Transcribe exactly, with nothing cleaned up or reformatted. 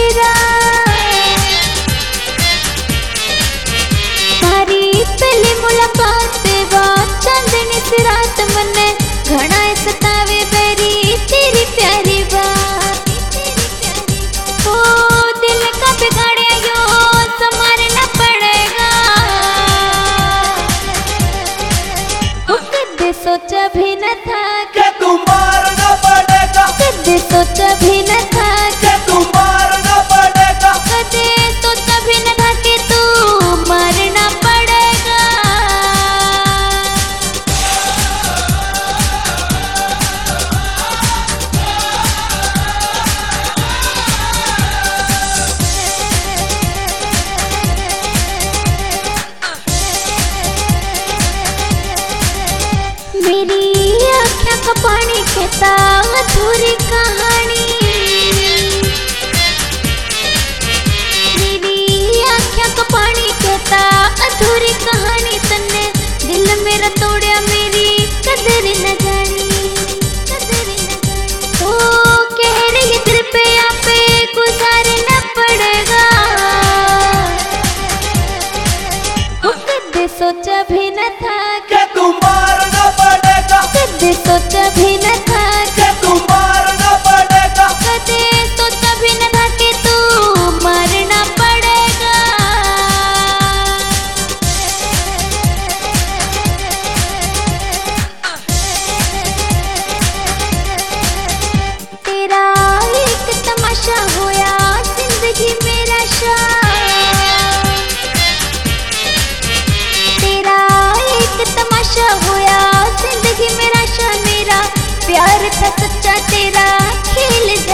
तेरा। मारी पहली मुलाकात वा चांदनी सी रात मने घना सतावे बेरी तेरी प्यारी बात। ओ दिल का बिगाड़े यो संवारना पड़ेगा। वो कदे सोचा भी न था कि तू मारना पड़ेगा। कदे सोचा भी न था कि तू मारना पड़ेगा। कदे सोचा भी न था कि तू मारना पड़ेगा। मेरी आँखों का पानी कहता अधूरी कहानी। मेरी आँखों का पानी कहता अधूरी कहानी। तन्ने दिल मेरा तोड़या मेरी कदर न जानी। कदर न जानी ओ कह रही दिल पे आपे गुजारना पड़ेगा। वो कदे सोचा भी न था कि तू मारना पड़ेगा। कदे सोचा भी न था कि तू मारना पड़ेगा। कदे सोचा भी न था कि तू मारना पड़ेगा। तेरा एक तमाशा होया जिंदगी मेरा शाह। तेरा एक तमाशा होया जिंदगी मेरा शाह। मेरा प्यार था सच्चा तेरा खेल